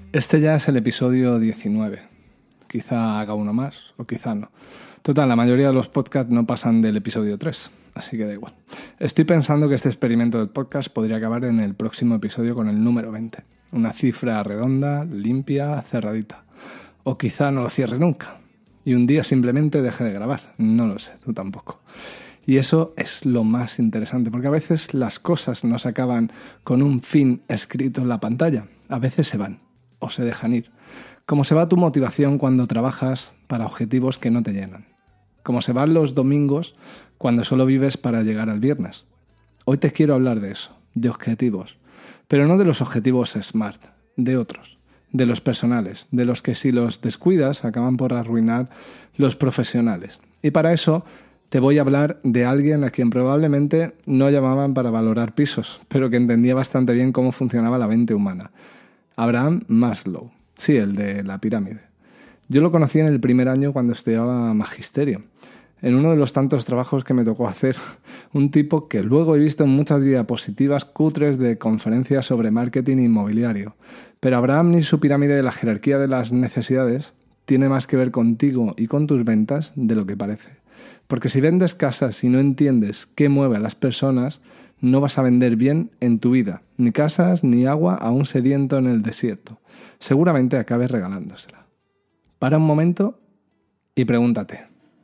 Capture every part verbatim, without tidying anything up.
Este ya es el episodio diecinueve. Quizá haga uno más o quizá no. Total, la mayoría de los podcasts no pasan del episodio tres, así que da igual. Estoy pensando que este experimento del podcast podría acabar en el próximo episodio con el número veinte. Una cifra redonda, limpia, cerradita. O quizá no lo cierre nunca. Y un día simplemente deje de grabar. No lo sé, tú tampoco. Y eso es lo más interesante, porque a veces las cosas no se acaban con un fin escrito en la pantalla. A veces se van o se dejan ir. Como se va tu motivación cuando trabajas para objetivos que no te llenan. Como se van los domingos cuando solo vives para llegar al viernes. Hoy te quiero hablar de eso, de objetivos. Pero no de los objetivos SMART, de otros. De los personales, de los que si los descuidas acaban por arruinar los profesionales. Y para eso te voy a hablar de alguien a quien probablemente no llamaban para valorar pisos, pero que entendía bastante bien cómo funcionaba la mente humana. Abraham Maslow, sí, el de la pirámide. Yo lo conocí en el primer año cuando estudiaba magisterio. En uno de los tantos trabajos que me tocó hacer, un tipo que luego he visto en muchas diapositivas cutres de conferencias sobre marketing inmobiliario. Pero Abraham ni su pirámide de la jerarquía de las necesidades tiene más que ver contigo y con tus ventas de lo que parece. Porque si vendes casas y no entiendes qué mueve a las personas, no vas a vender bien en tu vida, ni casas ni agua a un sediento en el desierto. Seguramente acabes regalándosela. Para un momento y pregúntate,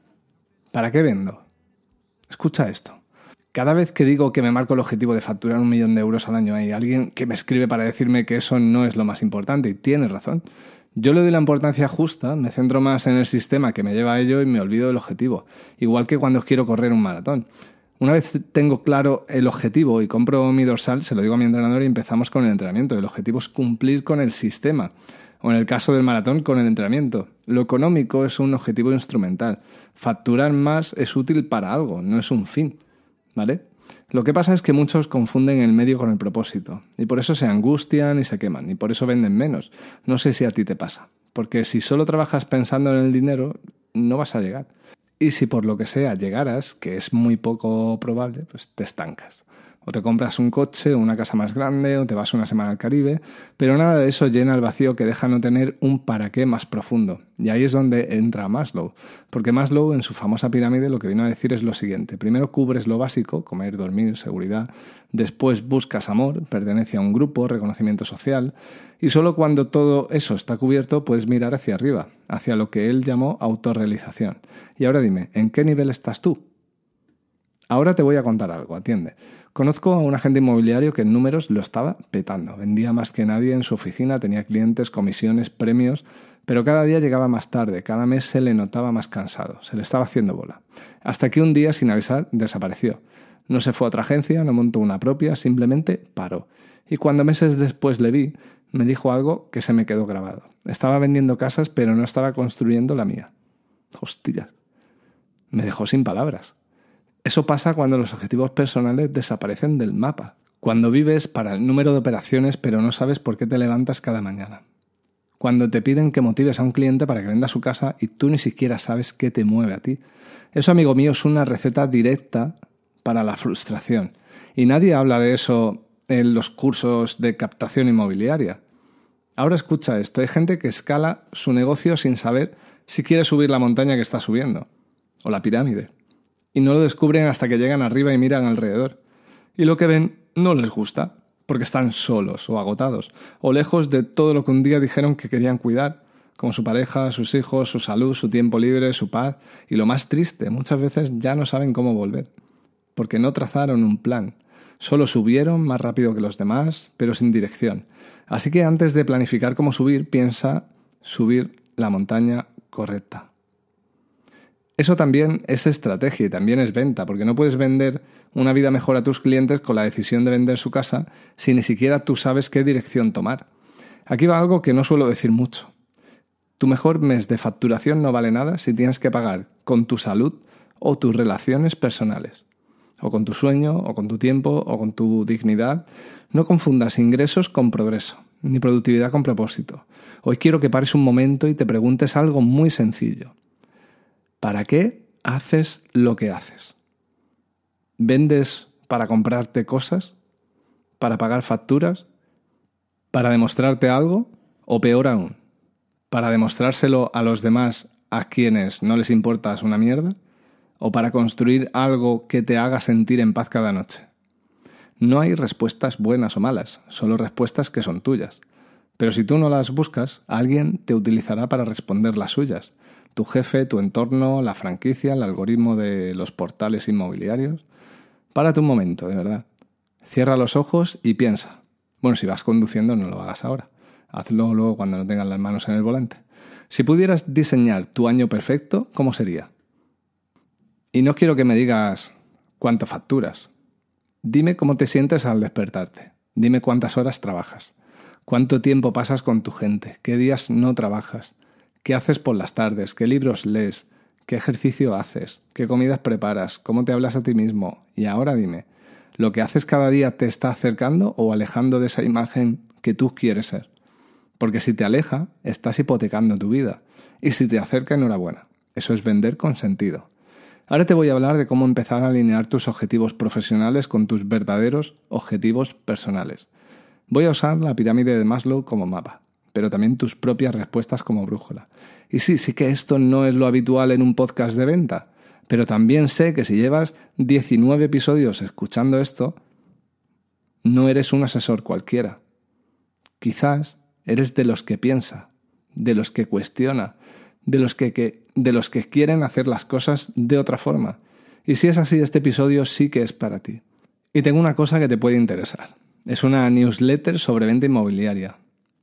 ¿para qué vendo? Escucha esto. Cada vez que digo que me marco el objetivo de facturar un millón de euros al año, hay alguien que me escribe para decirme que eso no es lo más importante, y tiene razón. Yo le doy la importancia justa, me centro más en el sistema que me lleva a ello y me olvido del objetivo, igual que cuando quiero correr un maratón. Una vez tengo claro el objetivo y compro mi dorsal, se lo digo a mi entrenador y empezamos con el entrenamiento. El objetivo es cumplir con el sistema, o en el caso del maratón, con el entrenamiento. Lo económico es un objetivo instrumental. Facturar más es útil para algo, no es un fin, ¿vale? Lo que pasa es que muchos confunden el medio con el propósito, y por eso se angustian y se queman, y por eso venden menos. No sé si a ti te pasa, porque si solo trabajas pensando en el dinero, no vas a llegar. Y si por lo que sea llegaras, que es muy poco probable, pues te estancas. O te compras un coche o una casa más grande o te vas una semana al Caribe, pero nada de eso llena el vacío que deja no tener un para qué más profundo. Y ahí es donde entra Maslow, porque Maslow en su famosa pirámide lo que vino a decir es lo siguiente. Primero cubres lo básico, comer, dormir, seguridad. Después buscas amor, pertenencia a un grupo, reconocimiento social. Y solo cuando todo eso está cubierto puedes mirar hacia arriba, hacia lo que él llamó autorrealización. Y ahora dime, ¿en qué nivel estás tú? Ahora te voy a contar algo, atiende. Conozco a un agente inmobiliario que en números lo estaba petando. Vendía más que nadie en su oficina, tenía clientes, comisiones, premios, pero cada día llegaba más tarde, cada mes se le notaba más cansado, se le estaba haciendo bola. Hasta que un día, sin avisar, desapareció. No se fue a otra agencia, no montó una propia, simplemente paró. Y cuando meses después le vi, me dijo algo que se me quedó grabado. Estaba vendiendo casas, pero no estaba construyendo la mía. Hostia, me dejó sin palabras. Eso pasa cuando los objetivos personales desaparecen del mapa. Cuando vives para el número de operaciones pero no sabes por qué te levantas cada mañana. Cuando te piden que motives a un cliente para que venda su casa y tú ni siquiera sabes qué te mueve a ti. Eso, amigo mío, es una receta directa para la frustración. Y nadie habla de eso en los cursos de captación inmobiliaria. Ahora escucha esto. Hay gente que escala su negocio sin saber si quiere subir la montaña que está subiendo. O la pirámide. Y no lo descubren hasta que llegan arriba y miran alrededor. Y lo que ven no les gusta, porque están solos o agotados, o lejos de todo lo que un día dijeron que querían cuidar, como su pareja, sus hijos, su salud, su tiempo libre, su paz. Y lo más triste, muchas veces ya no saben cómo volver, porque no trazaron un plan. Solo subieron más rápido que los demás, pero sin dirección. Así que antes de planificar cómo subir, piensa subir la montaña correcta. Eso también es estrategia y también es venta, porque no puedes vender una vida mejor a tus clientes con la decisión de vender su casa si ni siquiera tú sabes qué dirección tomar. Aquí va algo que no suelo decir mucho. Tu mejor mes de facturación no vale nada si tienes que pagar con tu salud o tus relaciones personales, o con tu sueño, o con tu tiempo, o con tu dignidad. No confundas ingresos con progreso, ni productividad con propósito. Hoy quiero que pares un momento y te preguntes algo muy sencillo. ¿Para qué haces lo que haces? ¿Vendes para comprarte cosas? ¿Para pagar facturas? ¿Para demostrarte algo? O peor aún, para demostrárselo a los demás a quienes no les importas una mierda, o para construir algo que te haga sentir en paz cada noche. No hay respuestas buenas o malas, solo respuestas que son tuyas. Pero si tú no las buscas, alguien te utilizará para responder las suyas. Tu jefe, tu entorno, la franquicia, el algoritmo de los portales inmobiliarios. Párate un momento, de verdad. Cierra los ojos y piensa. Bueno, si vas conduciendo no lo hagas ahora. Hazlo luego cuando no tengas las manos en el volante. Si pudieras diseñar tu año perfecto, ¿cómo sería? Y no quiero que me digas cuánto facturas. Dime cómo te sientes al despertarte. Dime cuántas horas trabajas. Cuánto tiempo pasas con tu gente. Qué días no trabajas. Qué haces por las tardes. Qué libros lees. Qué ejercicio haces. Qué comidas preparas. Cómo te hablas a ti mismo. Y ahora dime, ¿lo que haces cada día te está acercando o alejando de esa imagen que tú quieres ser? Porque si te aleja, estás hipotecando tu vida. Y si te acerca, enhorabuena. Eso es vender con sentido. Ahora te voy a hablar de cómo empezar a alinear tus objetivos profesionales con tus verdaderos objetivos personales. Voy a usar la pirámide de Maslow como mapa, pero también tus propias respuestas como brújula. Y sí, sí que esto no es lo habitual en un podcast de venta, pero también sé que si llevas diecinueve episodios escuchando esto, no eres un asesor cualquiera. Quizás eres de los que piensa, de los que cuestiona, de los que, que, de los que quieren hacer las cosas de otra forma. Y si es así, este episodio sí que es para ti. Y tengo una cosa que te puede interesar. Es una newsletter sobre venta inmobiliaria.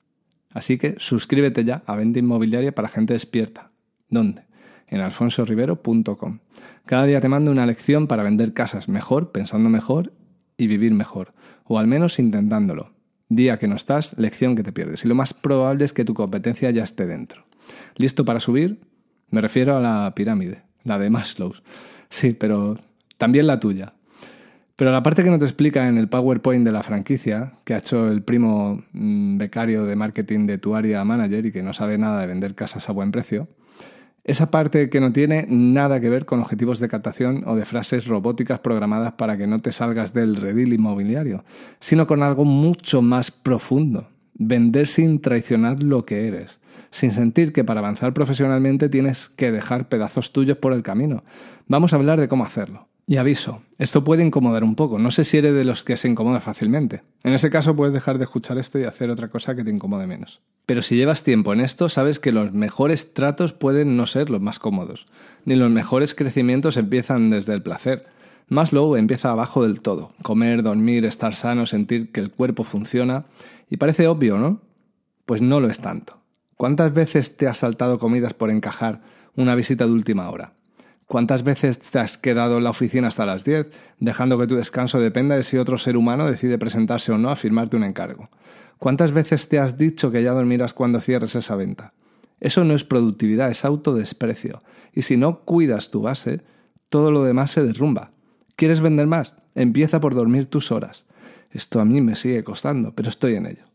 Así que suscríbete ya a Venta Inmobiliaria para gente despierta. ¿Dónde? En alfonso rivero punto com. Cada día te mando una lección para vender casas mejor, pensando mejor y vivir mejor. O al menos intentándolo. Día que no estás, lección que te pierdes. Y lo más probable es que tu competencia ya esté dentro. ¿Listo para subir? Me refiero a la pirámide, la de Maslow. Sí, pero también la tuya. Pero la parte que no te explica en el PowerPoint de la franquicia, que ha hecho el primo mmm, becario de marketing de tu área manager y que no sabe nada de vender casas a buen precio, esa parte que no tiene nada que ver con objetivos de captación o de frases robóticas programadas para que no te salgas del redil inmobiliario, sino con algo mucho más profundo. Vender sin traicionar lo que eres, sin sentir que para avanzar profesionalmente tienes que dejar pedazos tuyos por el camino. Vamos a hablar de cómo hacerlo. Y aviso, esto puede incomodar un poco, no sé si eres de los que se incomoda fácilmente. En ese caso puedes dejar de escuchar esto y hacer otra cosa que te incomode menos. Pero si llevas tiempo en esto, sabes que los mejores tratos pueden no ser los más cómodos, ni los mejores crecimientos empiezan desde el placer. Maslow empieza abajo del todo, comer, dormir, estar sano, sentir que el cuerpo funciona. Y parece obvio, ¿no? Pues no lo es tanto. ¿Cuántas veces te has saltado comidas por encajar una visita de última hora? ¿Cuántas veces te has quedado en la oficina hasta las diez, dejando que tu descanso dependa de si otro ser humano decide presentarse o no a firmarte un encargo? ¿Cuántas veces te has dicho que ya dormirás cuando cierres esa venta? Eso no es productividad, es autodesprecio. Y si no cuidas tu base, todo lo demás se derrumba. ¿Quieres vender más? Empieza por dormir tus horas. Esto a mí me sigue costando, pero estoy en ello.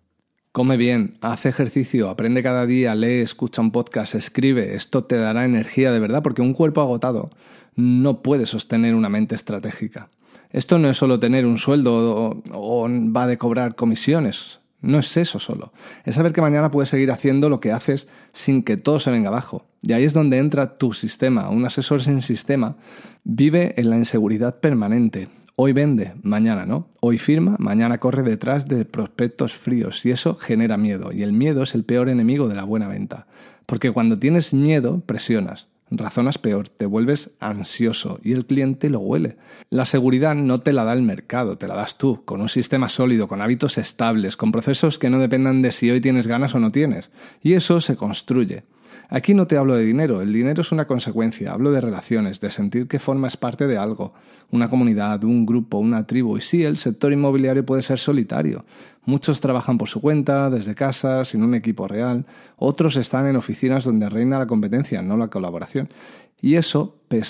Come bien, haz ejercicio, aprende cada día, lee, escucha un podcast, escribe. Esto te dará energía de verdad porque un cuerpo agotado no puede sostener una mente estratégica. Esto no es solo tener un sueldo o, o va de cobrar comisiones. No es eso solo. Es saber que mañana puedes seguir haciendo lo que haces sin que todo se venga abajo. Y ahí es donde entra tu sistema. Un asesor sin sistema vive en la inseguridad permanente. Hoy vende, mañana no. Hoy firma, mañana corre detrás de prospectos fríos y eso genera miedo. Y el miedo es el peor enemigo de la buena venta. Porque cuando tienes miedo, presionas, razonas peor, te vuelves ansioso y el cliente lo huele. La seguridad no te la da el mercado, te la das tú, con un sistema sólido, con hábitos estables, con procesos que no dependan de si hoy tienes ganas o no tienes. Y eso se construye. Aquí no te hablo de dinero, el dinero es una consecuencia, hablo de relaciones, de sentir que formas parte de algo, una comunidad, un grupo, una tribu. Y sí, el sector inmobiliario puede ser solitario. Muchos trabajan por su cuenta, desde casa, sin un equipo real. Otros están en oficinas donde reina la competencia, no la colaboración. Y eso pesa,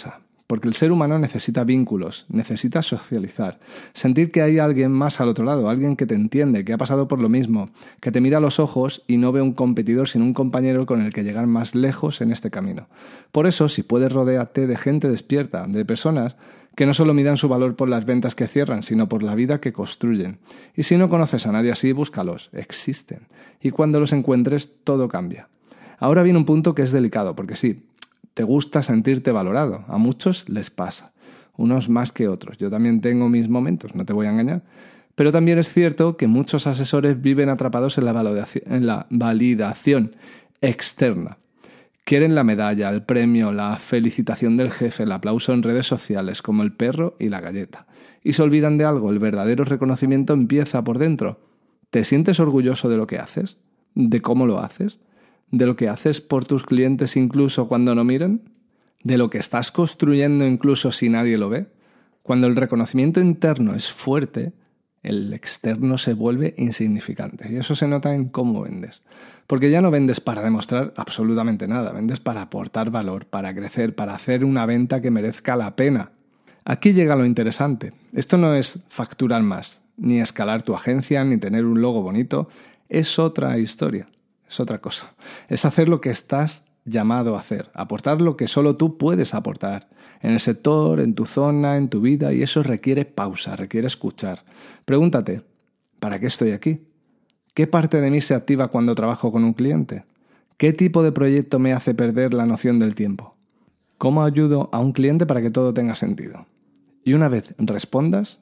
Porque el ser humano necesita vínculos, necesita socializar, sentir que hay alguien más al otro lado, alguien que te entiende, que ha pasado por lo mismo, que te mira a los ojos y no ve un competidor sino un compañero con el que llegar más lejos en este camino. Por eso, si puedes, rodéate de gente despierta, de personas que no solo midan su valor por las ventas que cierran, sino por la vida que construyen. Y si no conoces a nadie así, búscalos, existen. Y cuando los encuentres, todo cambia. Ahora viene un punto que es delicado, porque sí, te gusta sentirte valorado. A muchos les pasa, unos más que otros. Yo también tengo mis momentos, no te voy a engañar. Pero también es cierto que muchos asesores viven atrapados en la validación, en la validación externa. Quieren la medalla, el premio, la felicitación del jefe, el aplauso en redes sociales, como el perro y la galleta. Y se olvidan de algo, el verdadero reconocimiento empieza por dentro. ¿Te sientes orgulloso de lo que haces? ¿De cómo lo haces? ¿De lo que haces por tus clientes incluso cuando no miran? ¿De lo que estás construyendo incluso si nadie lo ve? Cuando el reconocimiento interno es fuerte, el externo se vuelve insignificante. Y eso se nota en cómo vendes. Porque ya no vendes para demostrar absolutamente nada, vendes para aportar valor, para crecer, para hacer una venta que merezca la pena. Aquí llega lo interesante. Esto no es facturar más, ni escalar tu agencia, ni tener un logo bonito. Es otra historia. Es otra cosa. Es hacer lo que estás llamado a hacer, aportar lo que solo tú puedes aportar en el sector, en tu zona, en tu vida, y eso requiere pausa, requiere escuchar. Pregúntate, ¿para qué estoy aquí? ¿Qué parte de mí se activa cuando trabajo con un cliente? ¿Qué tipo de proyecto me hace perder la noción del tiempo? ¿Cómo ayudo a un cliente para que todo tenga sentido? Y una vez respondas,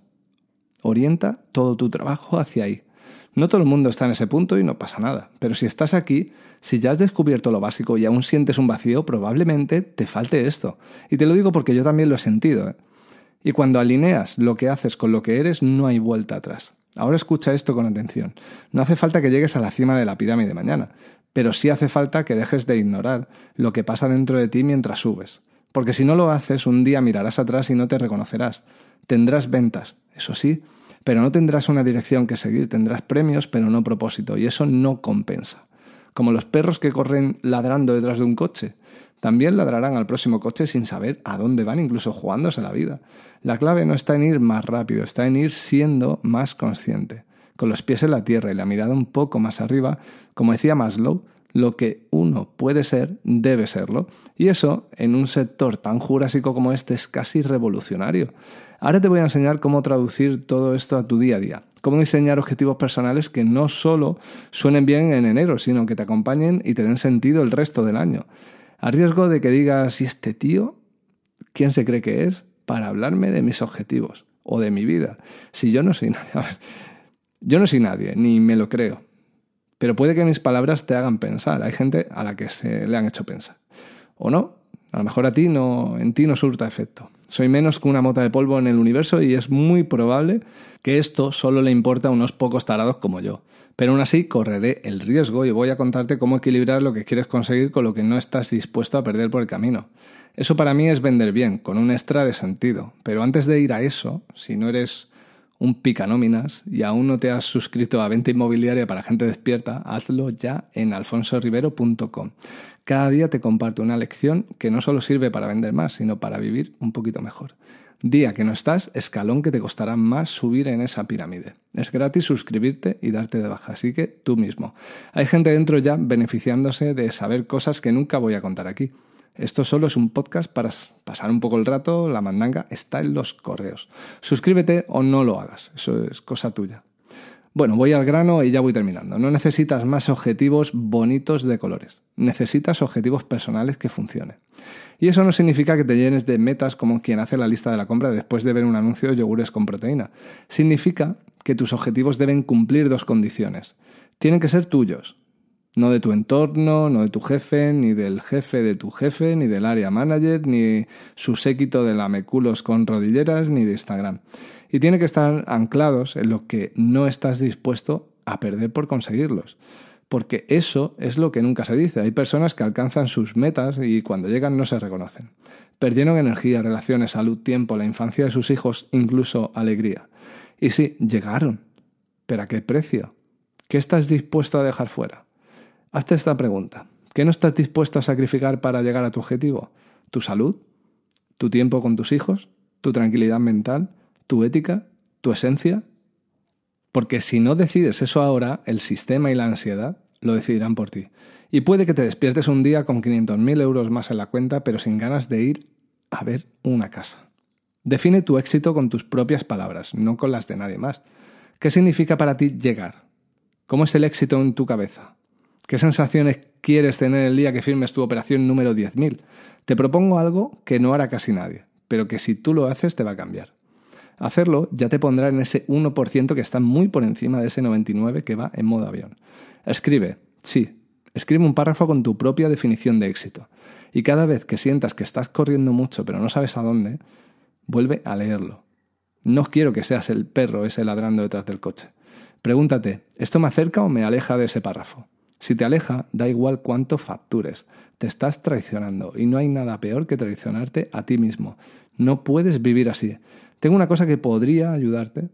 orienta todo tu trabajo hacia ahí. No todo el mundo está en ese punto y no pasa nada. Pero si estás aquí, si ya has descubierto lo básico y aún sientes un vacío, probablemente te falte esto. Y te lo digo porque yo también lo he sentido, ¿eh? Y cuando alineas lo que haces con lo que eres, no hay vuelta atrás. Ahora escucha esto con atención. No hace falta que llegues a la cima de la pirámide mañana, pero sí hace falta que dejes de ignorar lo que pasa dentro de ti mientras subes. Porque si no lo haces, un día mirarás atrás y no te reconocerás. Tendrás ventas, eso sí, pero no tendrás una dirección que seguir, tendrás premios pero no propósito, y eso no compensa. Como los perros que corren ladrando detrás de un coche, también ladrarán al próximo coche sin saber a dónde van, incluso jugándose la vida. La clave no está en ir más rápido, está en ir siendo más consciente, con los pies en la tierra y la mirada un poco más arriba. Como decía Maslow, lo que uno puede ser, debe serlo. Y eso, en un sector tan jurásico como este, es casi revolucionario. Ahora te voy a enseñar cómo traducir todo esto a tu día a día. Cómo diseñar objetivos personales que no solo suenen bien en enero, sino que te acompañen y te den sentido el resto del año. A riesgo de que digas, ¿y este tío? ¿Quién se cree que es para hablarme de mis objetivos o de mi vida? Si yo no soy nadie. A ver, yo no soy nadie, ni me lo creo. Pero puede que mis palabras te hagan pensar. Hay gente a la que se le han hecho pensar. O no, a lo mejor a ti no, en ti no surta efecto. Soy menos que una mota de polvo en el universo y es muy probable que esto solo le importe a unos pocos tarados como yo. Pero aún así correré el riesgo y voy a contarte cómo equilibrar lo que quieres conseguir con lo que no estás dispuesto a perder por el camino. Eso para mí es vender bien, con un extra de sentido. Pero antes de ir a eso, si no eres un picanóminas y aún no te has suscrito a Venta Inmobiliaria para Gente Despierta, hazlo ya en alfonso rivero punto com. Cada día te comparto una lección que no solo sirve para vender más, sino para vivir un poquito mejor. Día que no estás, escalón que te costará más subir en esa pirámide. Es gratis suscribirte y darte de baja, así que tú mismo. Hay gente dentro ya beneficiándose de saber cosas que nunca voy a contar aquí. Esto solo es un podcast para pasar un poco el rato, la mandanga está en los correos. Suscríbete o no lo hagas, eso es cosa tuya. Bueno, voy al grano y ya voy terminando. No necesitas más objetivos bonitos de colores. Necesitas objetivos personales que funcionen. Y eso no significa que te llenes de metas como quien hace la lista de la compra después de ver un anuncio de yogures con proteína. Significa que tus objetivos deben cumplir dos condiciones. Tienen que ser tuyos. No de tu entorno, no de tu jefe, ni del jefe de tu jefe, ni del área manager, ni su séquito de lameculos con rodilleras, ni de Instagram. Y tiene que estar anclados en lo que no estás dispuesto a perder por conseguirlos. Porque eso es lo que nunca se dice. Hay personas que alcanzan sus metas y cuando llegan no se reconocen. Perdieron energía, relaciones, salud, tiempo, la infancia de sus hijos, incluso alegría. Y sí, llegaron. ¿Pero a qué precio? ¿Qué estás dispuesto a dejar fuera? Hazte esta pregunta. ¿Qué no estás dispuesto a sacrificar para llegar a tu objetivo? ¿Tu salud? ¿Tu tiempo con tus hijos? ¿Tu tranquilidad mental? ¿Tu ética? ¿Tu esencia? Porque si no decides eso ahora, el sistema y la ansiedad lo decidirán por ti. Y puede que te despiertes un día con quinientos mil euros más en la cuenta, pero sin ganas de ir a ver una casa. Define tu éxito con tus propias palabras, no con las de nadie más. ¿Qué significa para ti llegar? ¿Cómo es el éxito en tu cabeza? ¿Qué sensaciones quieres tener el día que firmes tu operación número diez mil? Te propongo algo que no hará casi nadie, pero que si tú lo haces te va a cambiar. Hacerlo ya te pondrá en ese uno por ciento que está muy por encima de ese noventa y nueve por ciento que va en modo avión. Escribe, sí, escribe un párrafo con tu propia definición de éxito. Y cada vez que sientas que estás corriendo mucho pero no sabes a dónde, vuelve a leerlo. No quiero que seas el perro ese ladrando detrás del coche. Pregúntate, ¿esto me acerca o me aleja de ese párrafo? Si te aleja, da igual cuánto factures. Te estás traicionando y no hay nada peor que traicionarte a ti mismo. No puedes vivir así. Tengo una cosa que podría ayudarte.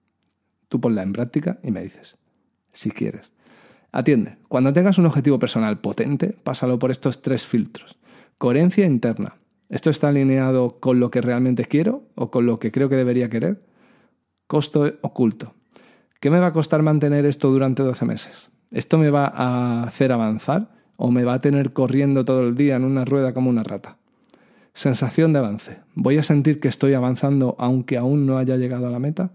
Tú ponla en práctica y me dices, si quieres. Atiende, cuando tengas un objetivo personal potente, pásalo por estos tres filtros. Coherencia interna. ¿Esto está alineado con lo que realmente quiero o con lo que creo que debería querer? Costo oculto. ¿Qué me va a costar mantener esto durante doce meses? ¿Esto me va a hacer avanzar o me va a tener corriendo todo el día en una rueda como una rata? Sensación de avance. ¿Voy a sentir que estoy avanzando aunque aún no haya llegado a la meta?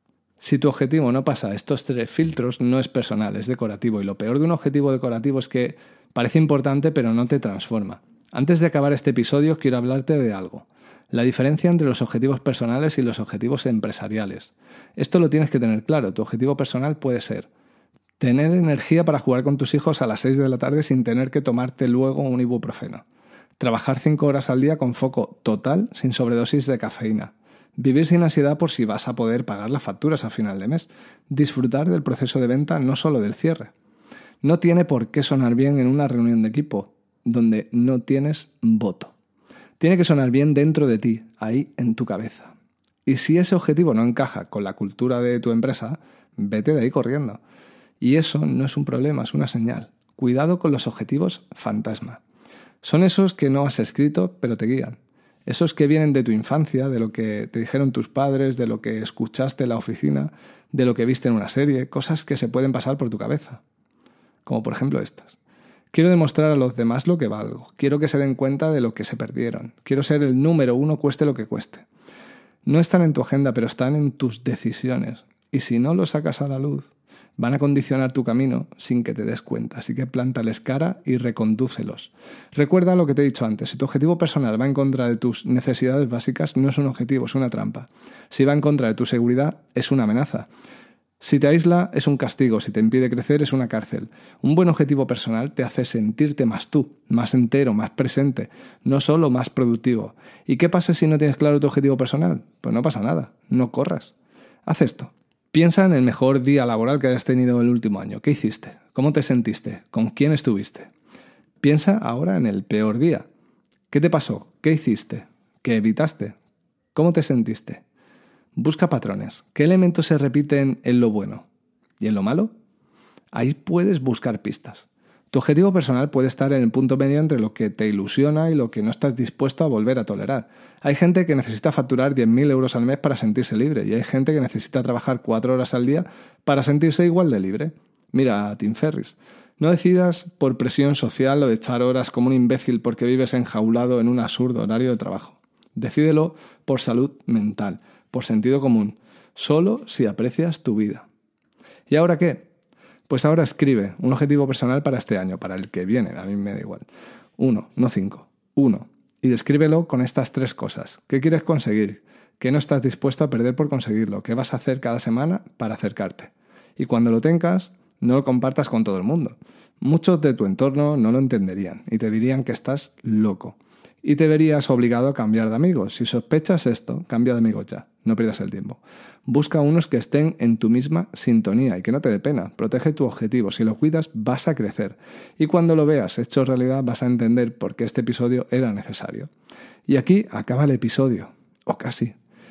Si tu objetivo no pasa estos tres filtros, no es personal, es decorativo. Y lo peor de un objetivo decorativo es que parece importante pero no te transforma. Antes de acabar este episodio quiero hablarte de algo. La diferencia entre los objetivos personales y los objetivos empresariales. Esto lo tienes que tener claro. Tu objetivo personal puede ser tener energía para jugar con tus hijos a las seis de la tarde sin tener que tomarte luego un ibuprofeno. Trabajar cinco horas al día con foco total sin sobredosis de cafeína. Vivir sin ansiedad por si vas a poder pagar las facturas a final de mes. Disfrutar del proceso de venta, no solo del cierre. No tiene por qué sonar bien en una reunión de equipo donde no tienes voto. Tiene que sonar bien dentro de ti, ahí en tu cabeza. Y si ese objetivo no encaja con la cultura de tu empresa, vete de ahí corriendo. Y eso no es un problema, es una señal. Cuidado con los objetivos fantasma. Son esos que no has escrito, pero te guían. Esos que vienen de tu infancia, de lo que te dijeron tus padres, de lo que escuchaste en la oficina, de lo que viste en una serie, cosas que se pueden pasar por tu cabeza. Como por ejemplo estas. Quiero demostrar a los demás lo que valgo. Quiero que se den cuenta de lo que se perdieron. Quiero ser el número uno, cueste lo que cueste. No están en tu agenda, pero están en tus decisiones. Y si no los sacas a la luz, van a condicionar tu camino sin que te des cuenta. Así que plántales cara y recondúcelos. Recuerda lo que te he dicho antes. Si tu objetivo personal va en contra de tus necesidades básicas, no es un objetivo, es una trampa. Si va en contra de tu seguridad, es una amenaza. Si te aísla, es un castigo. Si te impide crecer, es una cárcel. Un buen objetivo personal te hace sentirte más tú, más entero, más presente, no solo más productivo. ¿Y qué pasa si no tienes claro tu objetivo personal? Pues no pasa nada, no corras. Haz esto. Piensa en el mejor día laboral que hayas tenido el último año. ¿Qué hiciste? ¿Cómo te sentiste? ¿Con quién estuviste? Piensa ahora en el peor día. ¿Qué te pasó? ¿Qué hiciste? ¿Qué evitaste? ¿Cómo te sentiste? Busca patrones. ¿Qué elementos se repiten en lo bueno? ¿Y en lo malo? Ahí puedes buscar pistas. Tu objetivo personal puede estar en el punto medio entre lo que te ilusiona y lo que no estás dispuesto a volver a tolerar. Hay gente que necesita facturar diez mil euros al mes para sentirse libre y hay gente que necesita trabajar cuatro horas al día para sentirse igual de libre. Mira a Tim Ferriss. No decidas por presión social o de echar horas como un imbécil porque vives enjaulado en un absurdo horario de trabajo. Decídelo por salud mental, por sentido común, solo si aprecias tu vida. ¿Y ahora qué? Pues ahora escribe un objetivo personal para este año, para el que viene, a mí me da igual. Uno, no cinco. Uno. Y descríbelo con estas tres cosas. ¿Qué quieres conseguir? ¿Qué no estás dispuesto a perder por conseguirlo? ¿Qué vas a hacer cada semana para acercarte? Y cuando lo tengas, no lo compartas con todo el mundo. Muchos de tu entorno no lo entenderían y te dirían que estás loco. Y te verías obligado a cambiar de amigos. Si sospechas esto, cambia de amigos ya. No pierdas el tiempo. Busca unos que estén en tu misma sintonía y que no te dé pena. Protege tu objetivo. Si lo cuidas, vas a crecer. Y cuando lo veas hecho realidad, vas a entender por qué este episodio era necesario. Y aquí acaba el episodio. O casi.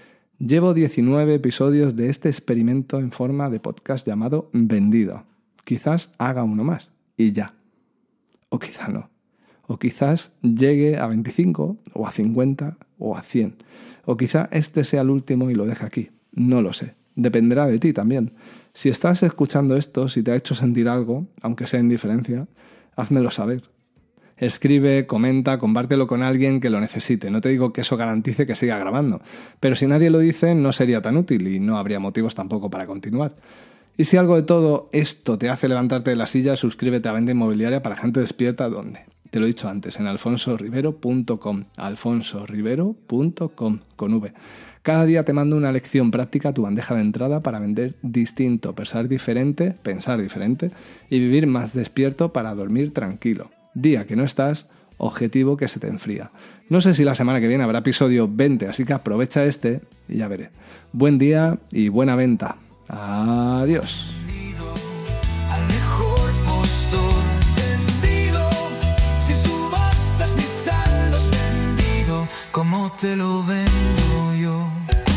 Llevo diecinueve episodios de este experimento en forma de podcast llamado Vendido. Quizás haga uno más. Y ya. O quizá no. O quizás llegue a veinticinco o a cincuenta o a cien. O quizá este sea el último y lo deje aquí. No lo sé. Dependerá de ti también. Si estás escuchando esto, si te ha hecho sentir algo, aunque sea indiferencia, házmelo saber. Escribe, comenta, compártelo con alguien que lo necesite. No te digo que eso garantice que siga grabando, pero si nadie lo dice no sería tan útil y no habría motivos tampoco para continuar. Y si algo de todo esto te hace levantarte de la silla, suscríbete a Venta Inmobiliaria para gente despierta. ¿Dónde? Te lo he dicho antes, en alfonso rivero punto com, alfonso rivero punto com, con V. Cada día te mando una lección práctica a tu bandeja de entrada para vender distinto, pensar diferente, pensar diferente y vivir más despierto para dormir tranquilo. Día que no estás, objetivo que se te enfría. No sé si la semana que viene habrá episodio veinte, así que aprovecha este y ya veré. Buen día y buena venta. Adiós. Al mejor postor vendido, sin subastas ni saldos vendido, como te lo vendo yo.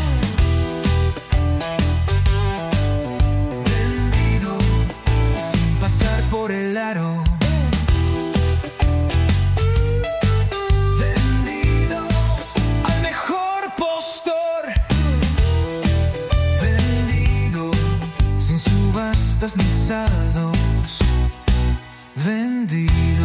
Vendido, sin pasar por el aro. Vendido, al mejor postor. Vendido, sin subastas ni saldos. Vendido.